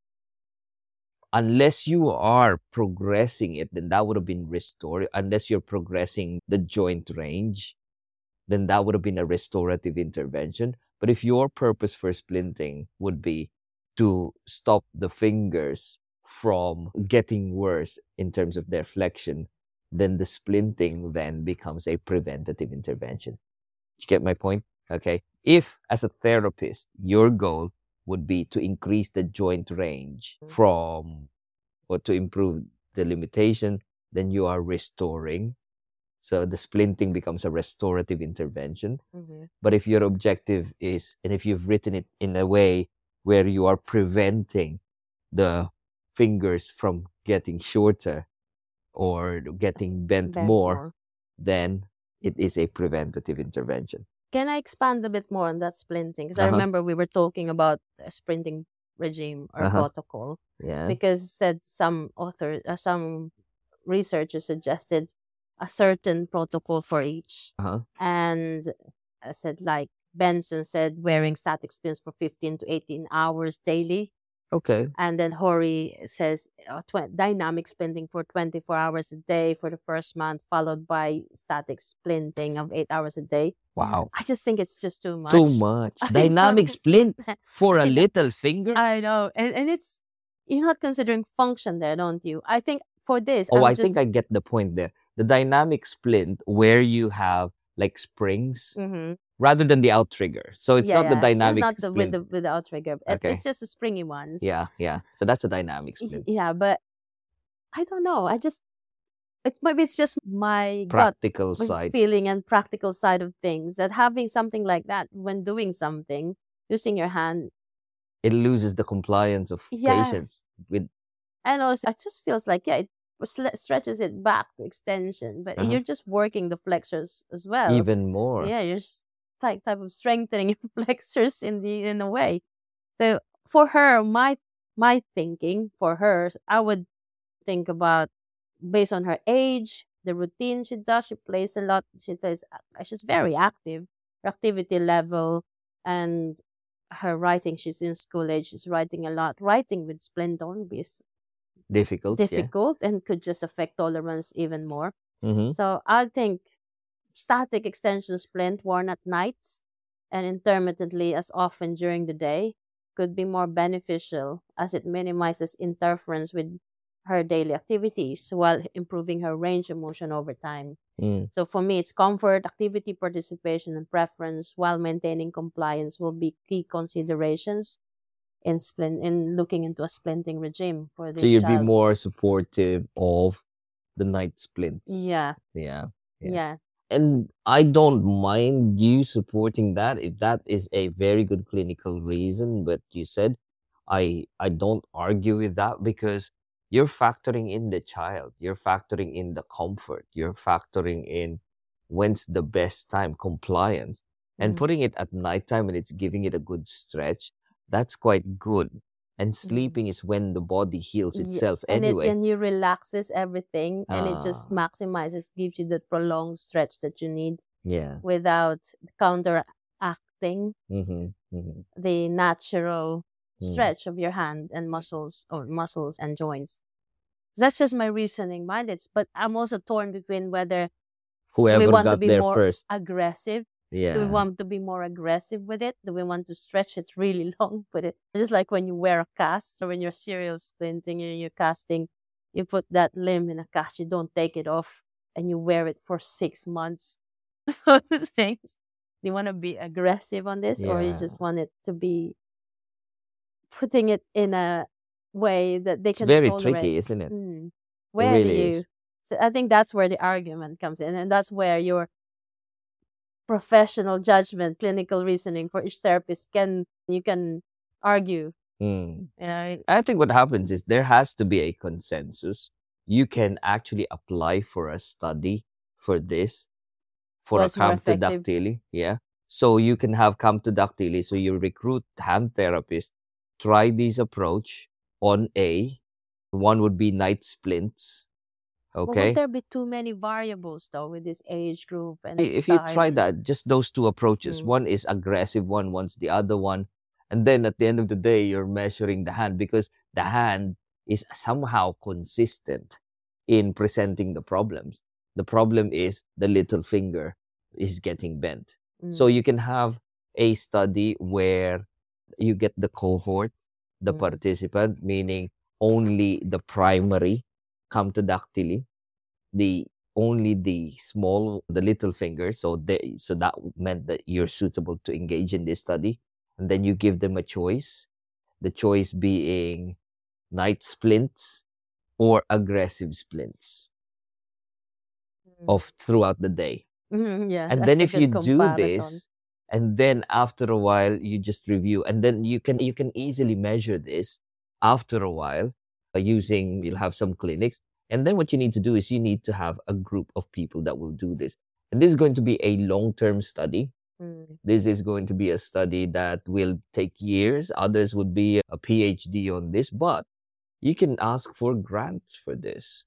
unless you are progressing it, then that would have been restored. Unless you're progressing the joint range, then that would have been a restorative intervention. But if your purpose for splinting would be to stop the fingers from getting worse in terms of their flexion, then the splinting then becomes a preventative intervention. Did you get my point? Okay. If, as a therapist, your goal would be to increase the joint range from, or to improve the limitation, then you are restoring. So the splinting becomes a restorative intervention. Mhm. But if your objective is, and if you've written it in a way where you are preventing the fingers from getting shorter or getting bent, Bent more, more. then it is a preventative intervention. Can I expand a bit more on that splinting? Because I Uh-huh. remember we were talking about a sprinting regime or Uh-huh. protocol. Yeah. Because said some author, uh, some researchers suggested a certain protocol for each, Uh-huh. and I said like Benson said wearing static splints for fifteen to eighteen hours daily. Okay. And then Hori says uh, tw- dynamic splinting for twenty-four hours a day for the first month, followed by static splinting of eight hours a day. Wow. I just think it's just too much. Too much. I Dynamic know. splint for a I know. little finger? I know. And, and it's, you're not considering function there, don't you? I think for this, Oh, I'm I just, think I get the point there. The dynamic splint where you have like springs Mhm. rather than the outrigger. So it's yeah, not the yeah. dynamic It's not the, with splint. the with the outrigger. It- Okay. It's just the springy ones. Yeah, yeah. So that's a dynamic Y- splint. Yeah, but I don't know. I just, it maybe it's just my gut Practical with side. feeling and practical side of things, that having something like that when doing something, using your hand, It loses the compliance of Yeah. patients with and also it just feels like, yeah, it sle- stretches it back to extension, but Uh-huh. you're just working the flexors as well. even more. Yeah, you're s- type type of strengthening your flexors in the in a way. So for her, my my thinking for her, I would think about based on her age, the routine she does. She plays a lot. She plays. uh, She's very active. Her activity level and her writing. She's in school age. She's writing a lot. Writing with splint on is Difficult. difficult and could just affect tolerance even more. Yeah. Mm-hmm. So I think static extension splint worn at night and intermittently as often during the day could be more beneficial as it minimizes interference with her daily activities while improving her range of motion over time. Mm. So for me, it's comfort, activity participation, and preference while maintaining compliance will be key considerations in splint in looking into a splinting regime for this So you'd be child. more supportive of the night splints. Yeah, Yeah. yeah, Yeah. And I don't mind you supporting that if that is a very good clinical reason. But you said, I I don't argue with that because you're factoring in the child, you're factoring in the comfort, you're factoring in when's the best time, compliance, and Mhm. putting it at nighttime and it's giving it a good stretch. That's quite good. And sleeping is when the body heals Yeah, itself and anyway. it and you relaxes everything, and it just Ah. maximizes, gives you that prolonged stretch that you need Yeah. without counteract interrupting Mm-hmm. Mm-hmm. the natural Mm. stretch of your hand and muscles or muscles and joints. That's just my reasoning behind it. But I'm also torn between whether do we Whoever want to got be there more first. aggressive. Do we Yeah. want to be more aggressive with it? Do we want to stretch it really long with it? Just like when you wear a cast or when you're serial splinting and you're casting, you put that limb in a cast, you don't take it off and you wear it for six months. Those things. Do you want to be aggressive on this or you Yeah. just want it to be putting it in a way that they It's can very tolerate? tricky, isn't it? Mm. It Where do really you? is. So I think that's where the argument comes in, and that's where your professional judgment, clinical reasoning for each therapist can you can argue. Mm. You know, I think what happens is there has to be a consensus. You can actually apply for a study for this, for a was more effective. camptodactyly. Yeah. So you can have camptodactyly. So you recruit hand therapists, try this approach on A. One would be night splints. But would Okay. there be too many variables though with this age group and If you style try and- that, just those two approaches, Mm. one is aggressive, one wants the other one. And then at the end of the day, you're measuring the hand because the hand is somehow consistent in presenting the problems. The problem is the little finger is getting bent. So Mm. you can have a study where you get the cohort, the Mm. participant, meaning only the primary camptodactyly, the only the small, the little finger. So they, so that meant that you're suitable to engage in this study. And then you give them a choice. The choice being night splints or aggressive splints Mm. of throughout the day. Mhm, yeah, And that's then a if you good do comparison. this, and then after a while you just review, and then you can you can easily measure this after a while by using, you'll have some clinics. And then what you need to do is you need to have a group of people that will do this. And this is going to be a long-term study. Mm. This is going to be a study that will take years. Others would be a PhD on this, but you can ask for grants for this.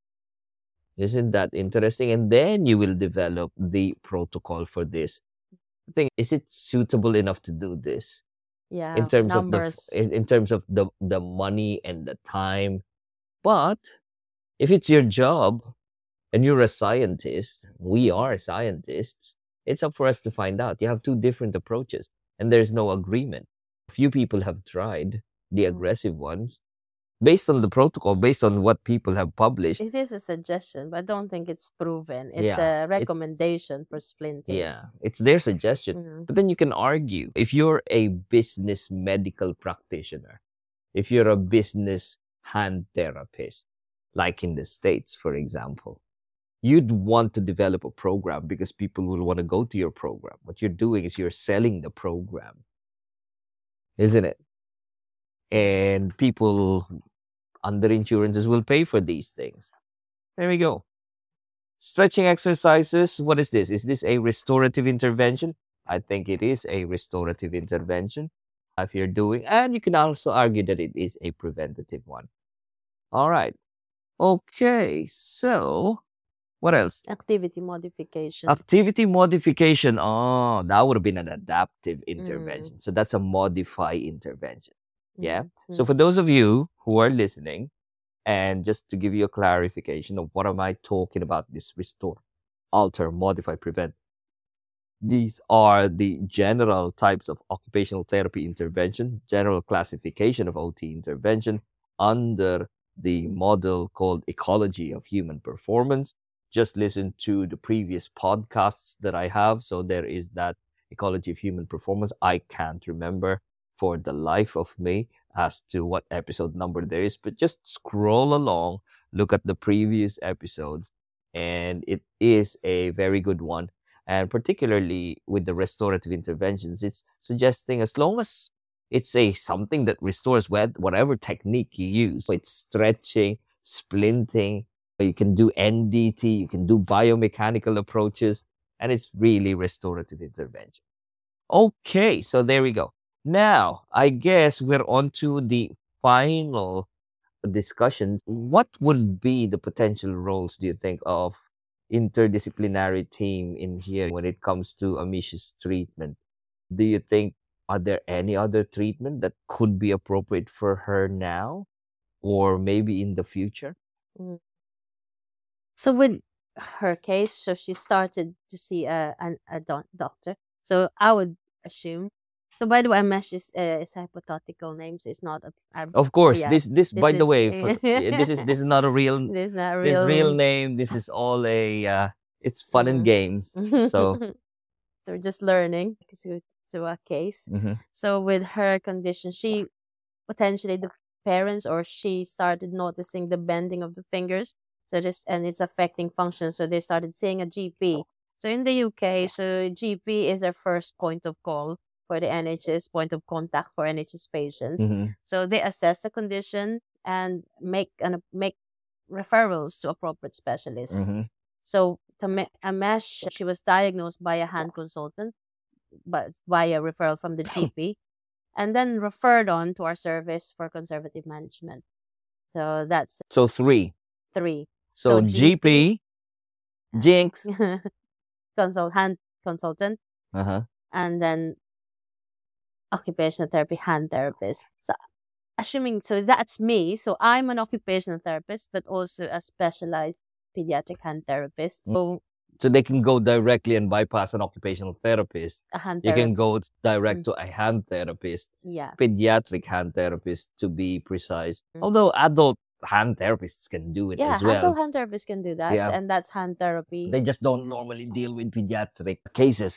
Isn't that interesting? And then you will develop the protocol for this. The thing is, it suitable enough to do this Yeah, in terms numbers. of the in, in terms of the the money and the time. But if it's your job and you're a scientist, we are scientists, it's up for us to find out. You have two different approaches and there's no agreement. Few people have tried the Mm. aggressive ones based on the protocol, based on what people have published. It is a suggestion, but I don't think it's proven. It's Yeah, a recommendation for splinting. Yeah, it's their suggestion. Mm. But then you can argue if you're a business medical practitioner, if you're a business hand therapist, like in the States, for example, you'd want to develop a program because people will want to go to your program. What you're doing is you're selling the program, isn't it? And people under insurances will pay for these things. There we go. Stretching exercises. What is this? Is this a restorative intervention? I think it is a restorative intervention if you're doing, and you can also argue that it is a preventative one. All right. Okay. So what else? Activity modification. Activity modification. Oh, that would have been an adaptive intervention. So that's a modify intervention. Yeah. Mm. So for those of you who are listening, and just to give you a clarification of what am I talking about, this restore, alter, modify, prevent. These are the general types of occupational therapy intervention, general classification of O T intervention under the model called Ecology of Human Performance. Just listen to the previous podcasts that I have. So there is that Ecology of Human Performance. I can't remember for the life of me as to what episode number there is, but just scroll along, look at the previous episodes, and it is a very good one. And particularly with the restorative interventions, it's suggesting as long as it's a something that restores whatever technique you use, it's stretching, splinting, you can do N D T, you can do biomechanical approaches, and it's really restorative intervention. Okay, so there we go. Now, I guess we're on to the final discussion. What would be the potential roles, do you think, of interdisciplinary team in here when it comes to Amicia's treatment? do you think, are there any other treatment that could be appropriate for her now or maybe in the future? Mm. So with her case, so she started to see a an, a doc- doctor. So I would assume. So by the way, Amesh is uh, is a hypothetical name, so it's not a, a Of course, yeah. this this This by the is way, for yeah, this is this is not a real this is not this real real. name. This is all a uh, it's fun and Mm. games. So So we're just learning to to a case. mhm. So with her condition, she potentially the parents or she started noticing the bending of the fingers. So just and it's affecting function. So they started seeing a G P. So in the U K, so G P is their first point of call for the N H S, point of contact for N H S patients. Mhm. So they assess the condition and make and make referrals to appropriate specialists. Mhm. So to me- Amesh, she was diagnosed by a hand consultant, but via referral from the G P, and then referred on to our service for conservative management. So that's So three. three. So, So G P, Jinx, consult hand consultant, uh-huh. and then occupational therapy hand therapist. So assuming so that's me. So I'm an occupational therapist, but also a specialized pediatric hand therapist. So So they can go directly and bypass an occupational therapist. a hand You can therapist. go direct Mm. to a hand therapist, Yeah. pediatric hand therapist to be precise. Mm. Although adult hand therapists can do it Yeah, as well. adult hand therapists can do that, Yeah. and that's hand therapy. They just don't normally deal with pediatric cases.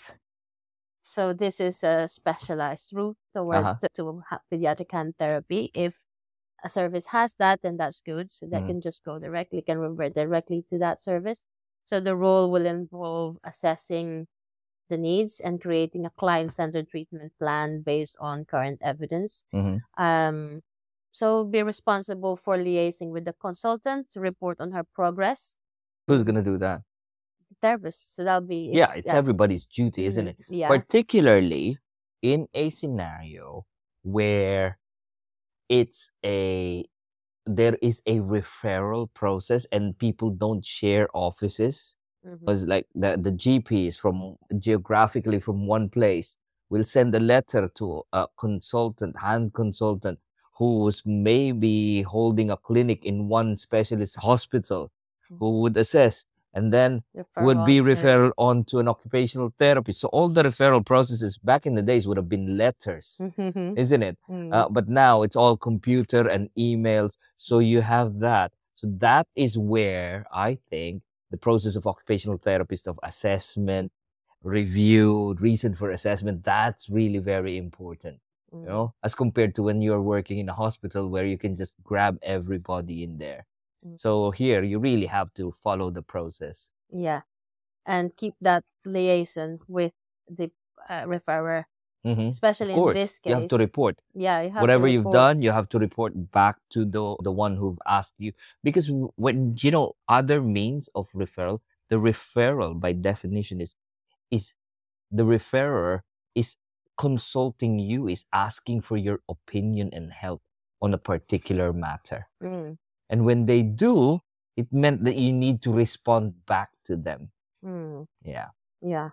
So this is a specialized route toward Uh-huh. to, to ha- pediatric hand therapy. If a service has that, then that's good. So that Mhm. can just go directly, can revert directly to that service. So the role will involve assessing the needs and creating a client-centered treatment plan based on current evidence. Mhm. Um, so be responsible for liaising with the consultant to report on her progress. Who's Mm. gonna do that? Therapist. So that'll be if- Yeah, it's everybody's duty, isn't Mhm. it? Yeah. Particularly in a scenario where it's a there is a referral process and people don't share offices. Mhm. Because like the, the G Ps from geographically from one place will send a letter to a consultant, hand consultant, who's maybe holding a clinic in one specialist hospital, who would assess and then Refer would be on to- referred on to an occupational therapist. So all the referral processes back in the days would have been letters, Mhm. isn't it? Mm. Uh, but now it's all computer and emails. So you have that. So that is where I think the process of occupational therapist of assessment, review, reason for assessment, that's really very important. You Mm. know, as compared to when you're working in a hospital where you can just grab everybody in there. Mm. So here you really have to follow the process. Yeah, and keep that liaison with the uh, referrer, Mhm. especially Of course, in this case. you have to report. Yeah, you have Whatever to you've report. done, you have to report back to the the one who've asked you. Because w- when you know other means of referral, the referral by definition is is the referrer is consulting you, is asking for your opinion and help on a particular matter. Mm. And when they do, it meant that you need to respond back to them. Mm. Yeah. Yeah.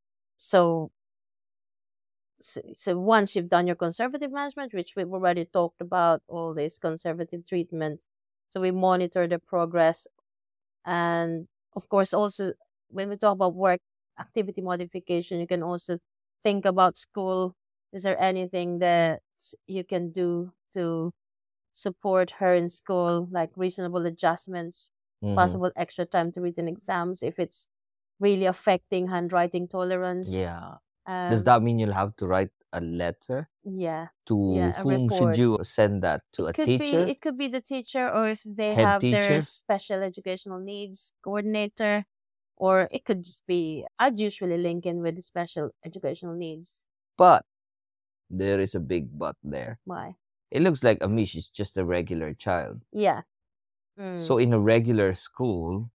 So, so, so once you've done your conservative management, which we've already talked about, all these conservative treatments, so we monitor the progress. And of course, also when we talk about work activity modification, you can also think about school. Is there anything that you can do to support her in school, like reasonable adjustments, Mhm. possible extra time to written exams if it's really affecting handwriting tolerance? Yeah. Um, Does that mean you'll have to write a letter? Yeah. To Yeah, a whom should report. you send that? To It a could teacher? be it could be the teacher, or if they Head have their teacher? special educational needs coordinator, or it could just be I'd usually link in with the special educational needs. But there is a big but there. Why? It looks like Amish is just a regular child. Yeah. Mm. So in a regular school,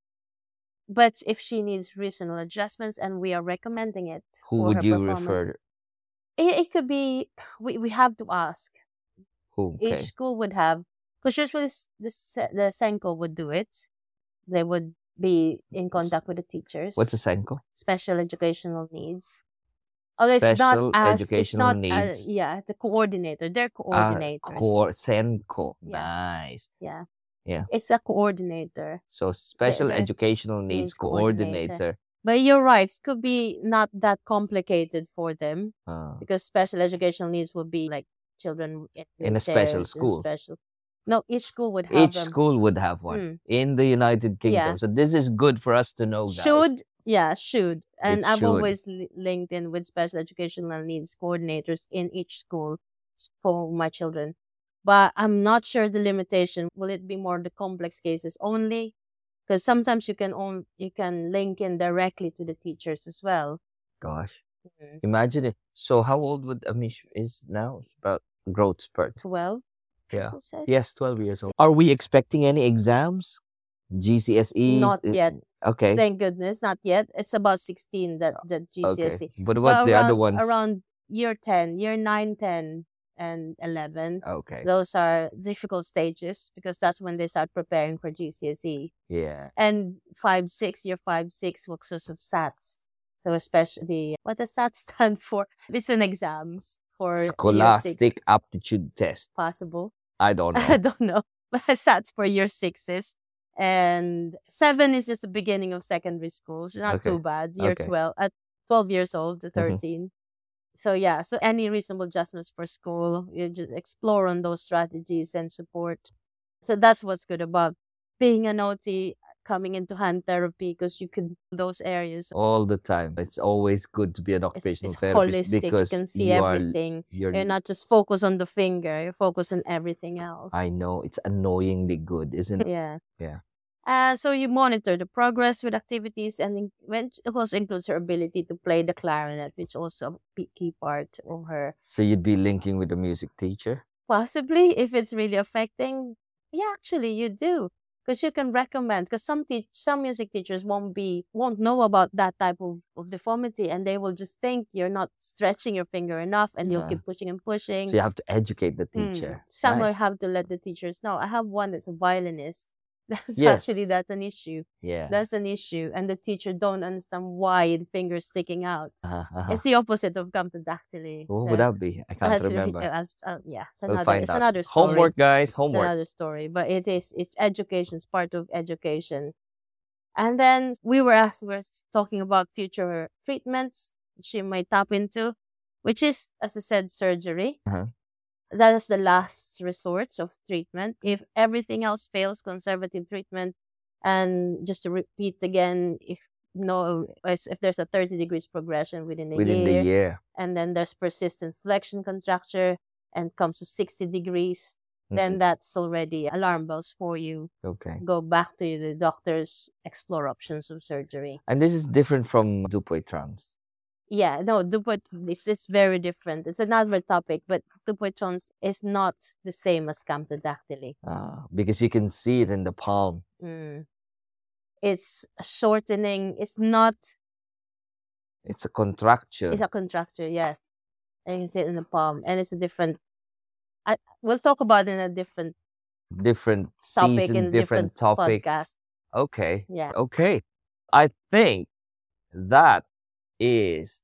But if she needs reasonable adjustments and we are recommending it who for would her you performance, refer? it, it could be we, we have to ask. Who? Okay. Each school would have, because usually s- the se- the Senko would do it. They would be in contact with the teachers. What's a Senko? Special educational needs. Although it's not Special as it's educational not uh, needs. yeah, the coordinator. They're Uh, coordinators. core Senko. Yeah. Nice. Yeah. Yeah. It's a coordinator. So special they're educational needs needs coordinator. coordinator. But you're right, it could be not that complicated for them Uh, because special educational needs would be like children in, in a special wheelchairs, in school. special. No, each school would have Each them. school would have one Mm. in the United Kingdom. Yeah. So this is good for us to know, guys. Should yeah should and It I've should. always li- linked in with special educational needs coordinators in each school s- for my children, but I'm not sure the limitation. Will it be more the complex cases only? Because sometimes you can own you can link in directly to the teachers as well. Gosh, Mhm. imagine it. So how old would Amish is now? It's about growth spurt. twelve. Yeah. you said? Yes, twelve years old. Are we expecting any exams? G C S Es? Not Uh, yet. Okay. Thank goodness, not yet. It's about sixteen that the G C S E. Okay. But what But the other around ones? around year ten, year nine, ten, and eleven. Okay. Those are difficult stages because that's when they start preparing for G C S E. Yeah. And five, six, year five, six works of SATs. So especially, what does SAT stand for? It's an exams for year six, Scholastic aptitude test. possible. I don't I know. don't know. But SATs for year sixes. And seven is just the beginning of secondary school. So not Okay. too bad. Year Okay. twelve, at twelve years old to Mhm. thirteen. So yeah, so any reasonable adjustments for school, you just explore on those strategies and support. So that's what's good about being an O T, coming into hand therapy, because you can those areas. All the time. It's always good to be an It's, occupational it's therapist holistic. You because can see you are everything. you're You're not just focused on the finger. You're focused on everything else. I know it's annoyingly good, isn't it? Yeah. Yeah. And so you monitor the progress with activities, and in- when it also includes her ability to play the clarinet, which also a p- key part of her. So you'd be linking with the music teacher? Possibly, if it's really affecting, yeah, actually you do, because you can recommend. Because some teach some music teachers won't be won't know about that type of, of deformity, and they will just think you're not stretching your finger enough, and you'll Yeah. keep pushing and pushing. So you have to educate the Hmm. teacher. Some will Nice. have to let the teachers know. I have one that's a violinist. That's Yes. actually that's an issue. Yeah. That's an issue, and the teacher don't understand why the finger's sticking out. Uh-huh, uh-huh. It's the opposite of camptodactyly. What So would that be? I can't that's re- remember. uh, uh, yeah, it's We'll another. find It's out. another story. Homework, guys. It's Homework. another story, but it is it's education. It's part of education. And then we were asked, we're s- talking about future treatments she might tap into, which is, as I said, surgery. Uh-huh. That is the last resort of treatment. If everything else fails, conservative treatment, and just to repeat again, if no, if if there's a thirty degrees progression within a Within year, the year. and then there's persistent flexion contracture and comes to sixty degrees, then Mhm. that's already alarm bells for you. Okay. Go back to the doctors, explore options of surgery. And this is different from Dupuytren's. Yeah, no, Dupuyt, it's, it's very different. It's another topic, but Dupuytren's is not the same as camptodactyly. Ah, because you can see it in the palm. Mm. It's shortening. It's not. It's a contracture. It's a contracture, yes. And you can see it in the palm, and it's a different. I we'll talk about it in a different different topic season, in a different, different topic. podcast. Okay. Yeah. Okay. I think that is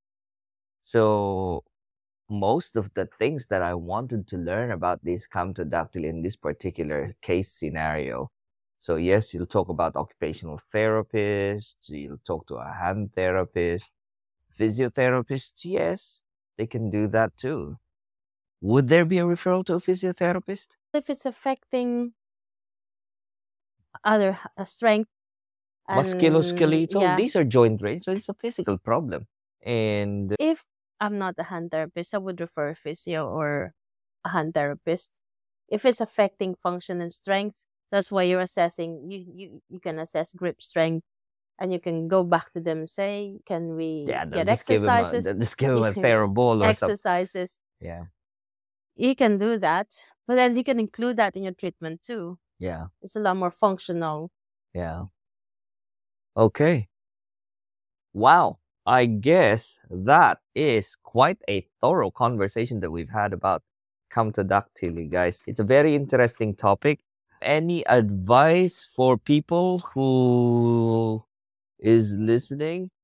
so most of the things that I wanted to learn about this camptodactyly in this particular case scenario. So yes, you'll talk about occupational therapists, you'll talk to a hand therapist, physiotherapists, yes, they can do that too. Would there be a referral to a physiotherapist? If it's affecting other h- uh, strength, and Musculoskeletal, yeah, these are joint range, so it's a physical problem. And if I'm not a hand therapist, I would refer a physio or a hand therapist. If it's affecting function and strength, that's why you're assessing. You you you can assess grip strength, and you can go back to them and say, "Can we yeah, they'll get just give him a, exercises? they'll just give him a Therabol or something. Exercises." Yeah, You can do that, but then you can include that in your treatment too. yeah, It's a lot more functional. yeah. Okay. Wow. I guess that is quite a thorough conversation that we've had about camptodactyly, guys. It's a very interesting topic. Any advice for people who is listening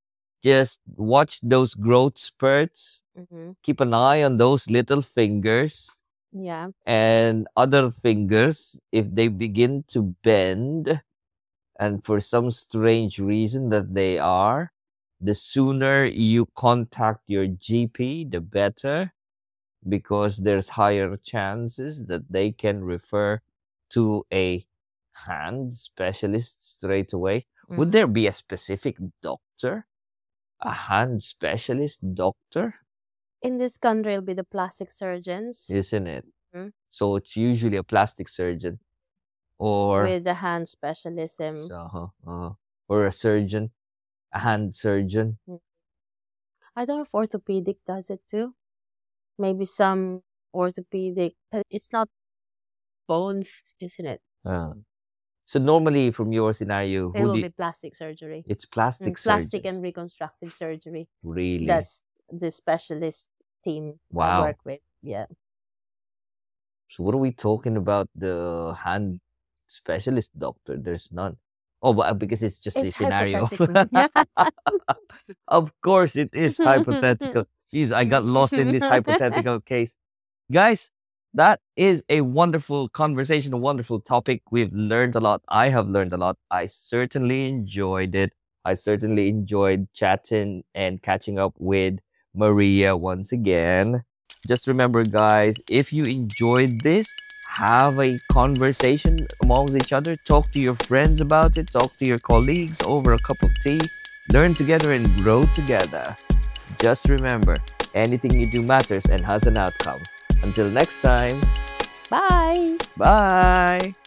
just watch those growth spurts. Mhm. Keep an eye on those little fingers Yeah. and other fingers. If they begin to bend, and for some strange reason that they are, the sooner you contact your G P, the better, because there's higher chances that they can refer to a hand specialist straight away. Would Mhm. there be a specific doctor? A hand specialist doctor? In this country, it'll be the plastic surgeons Isn't it? Mhm. So it's usually a plastic surgeon or with the hand specialism. so, uh-huh, uh-huh, or a surgeon, a hand surgeon. I don't know if orthopedic does it too. Maybe some orthopedic, but it's not bones, isn't it? Uh, so normally from your scenario, It who will do be you, plastic surgery. it's Mm, plastic Plastic surgeons. and reconstructive surgery. Really? That's the specialist team I Wow. work with. Yeah. So what are we talking about? The hand specialist doctor? There's none. Oh, but because it's just a It's scenario. hypothetical. Of course, it is hypothetical. Jeez, I got lost in this hypothetical case. Guys, that is a wonderful conversation, a wonderful topic. We've learned a lot. I have learned a lot. I certainly enjoyed it. I certainly enjoyed chatting and catching up with Maria once again. Just remember, guys, if you enjoyed this, have a conversation amongst each other. Talk to your friends about it. Talk to your colleagues over a cup of tea. Learn together and grow together. Just remember, anything you do matters and has an outcome. Until next time, Bye. bye.